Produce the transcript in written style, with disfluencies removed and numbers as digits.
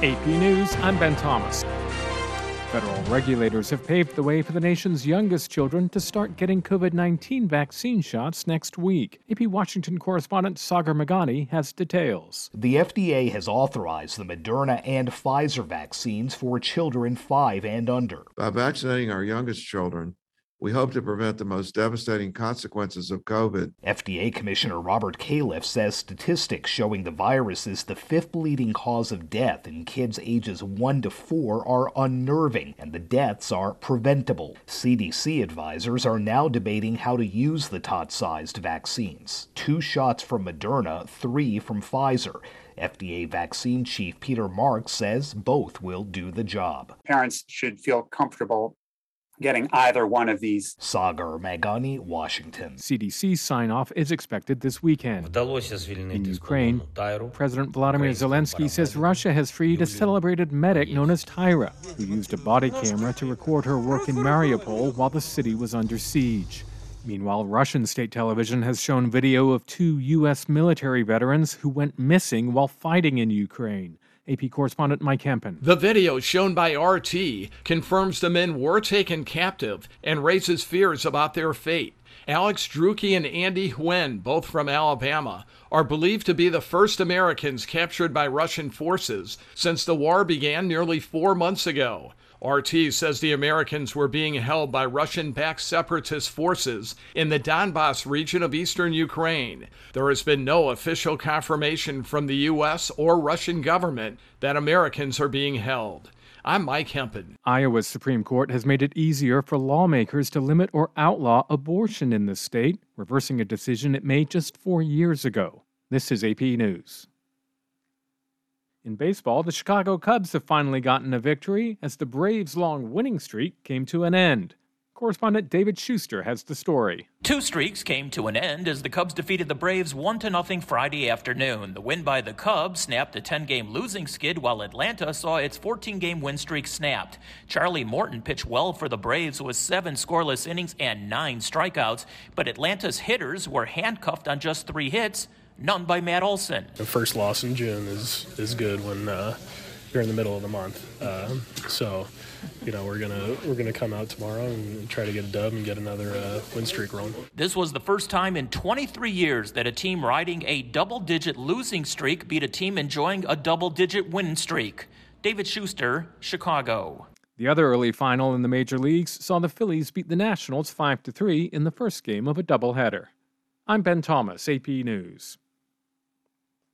AP News, I'm Ben Thomas. Federal regulators have paved the way for the nation's youngest children to start getting COVID-19 vaccine shots next week. AP Washington correspondent Sagar Meghani has details. The FDA has authorized the Moderna and Pfizer vaccines for children 5 and under. By vaccinating our youngest children, we hope to prevent the most devastating consequences of COVID. FDA Commissioner Robert Califf says statistics showing the virus is the 5th leading cause of death in kids ages 1 to 4 are unnerving, and the deaths are preventable. CDC advisors are now debating how to use the tot-sized vaccines. 2 shots from Moderna, 3 from Pfizer. FDA vaccine chief Peter Marks says both will do the job. Parents should feel comfortable getting either one of these. Sagar Meghani, Washington. CDC sign-off is expected this weekend. In Ukraine, President Volodymyr Zelensky says Russia has freed a celebrated medic known as Tyra, who used a body camera to record her work in Mariupol while the city was under siege. Meanwhile, Russian state television has shown video of 2 U.S. military veterans who went missing while fighting in Ukraine. AP correspondent Mike Hempen. The video shown by RT confirms the men were taken captive and raises fears about their fate. Alex Drueke and Andy Huen, both from Alabama, are believed to be the first Americans captured by Russian forces since the war began nearly 4 months ago. RT says the Americans were being held by Russian-backed separatist forces in the Donbas region of eastern Ukraine. There has been no official confirmation from the U.S. or Russian government that Americans are being held. I'm Mike Hempen. Iowa's Supreme Court has made it easier for lawmakers to limit or outlaw abortion in the state, reversing a decision it made just 4 years ago. This is AP News. In baseball, the Chicago Cubs have finally gotten a victory as the Braves' long winning streak came to an end. Correspondent David Schuster has the story. 2 streaks came to an end as the Cubs defeated the Braves 1-0 Friday afternoon. The win by the Cubs snapped a 10-game losing skid, while Atlanta saw its 14-game win streak snapped. Charlie Morton pitched well for the Braves with 7 scoreless innings and 9 strikeouts, but Atlanta's hitters were handcuffed on just 3 hits. None by Matt Olson. The first loss in June is good when you're in the middle of the month. So, we're gonna come out tomorrow and try to get a dub and get another win streak rolling. This was the first time in 23 years that a team riding a double-digit losing streak beat a team enjoying a double-digit win streak. David Schuster, Chicago. The other early final in the major leagues saw the Phillies beat the Nationals 5-3 in the first game of a doubleheader. I'm Ben Thomas, AP News.